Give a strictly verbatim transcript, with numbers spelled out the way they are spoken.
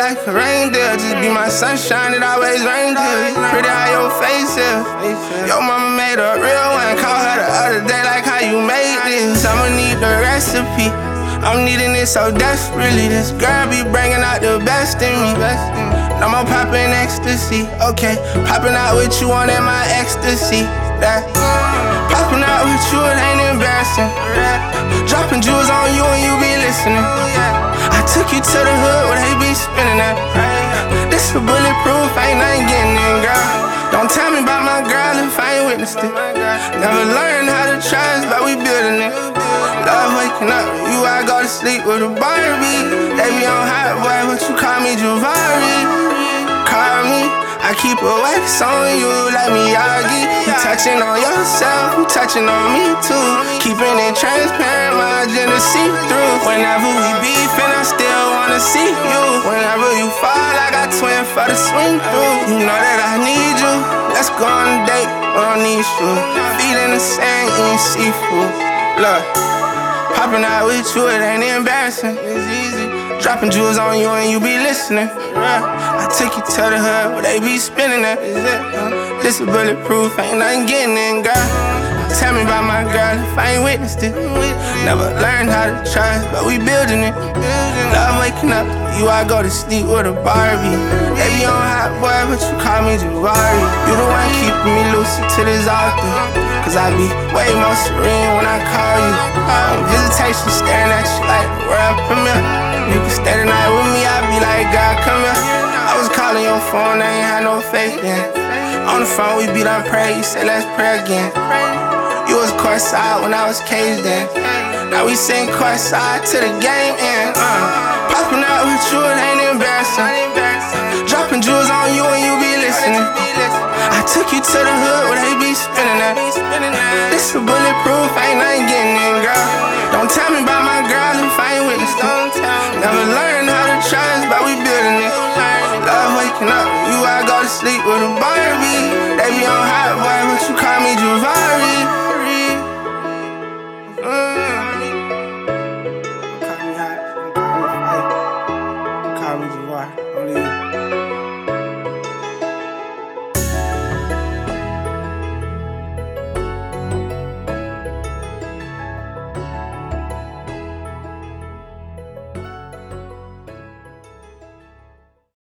like a reindeer. Just be my sunshine, it always rains here. Pretty how your face is. Your mama made a real one. Call her the other day like how you made this. I'ma need the recipe. I'm needing it so desperately. This girl be bringing out the best in me. I'm on poppin' ecstasy, okay. Poppin' out with you on that my ecstasy. That poppin' out with you, it ain't embarrassing. Dropping jewels on you and you be listening. I took you to the hood where they be spinning that. This a bulletproof, ain't nothing getting in, girl. Don't tell me about my girl if I ain't witnessed it. Never learned how to trust, but we building it. Love waking up, you I go to sleep with a Barbie. They be on hot boy, but you call me Javari. Call me, I keep a wax on you like Miyagi. You touching on yourself, you touching on me too. Keeping it transparent, my agenda see through. Whenever we beefin', I still wanna see you. Whenever you fall, I got twin for the swing through. You know that I need you. Let's go on a date, we don't need you. Feet in the sand, eating seafood. Look, popping out with you, it ain't embarrassing. It's easy. Dropping jewels on you and you be listening. I took you to the hood where they be spinning it. This is bulletproof, ain't nothing getting in, girl. Tell me about my girl if I ain't witnessed it. Never learned how to trust, but we building it. Love waking up, you I go to sleep with a Barbie. They be on hot boy, but you call me Javari. You the one keeping me lucid to this altar. Cause I be way more serene when I call you. On visitation, staring at you like the world premiere. You can stay the night with me, I be like, God, come here. I was calling your phone, I ain't had no faith then. On the phone, we beat on prayer, you said let's pray again. You was courtside when I was caged in. Now we sing courtside to the game end. Uh, popping out with you, it ain't embarrassing. Dropping jewels on you and you be listening. I took you to the hood where they be spinning that. This a bulletproof, ain't nothing getting in, girl. Don't tell me about my girl if I ain't witnessed it. Never learned how to trust, but we building it. Love waking up, you I go to sleep with a body.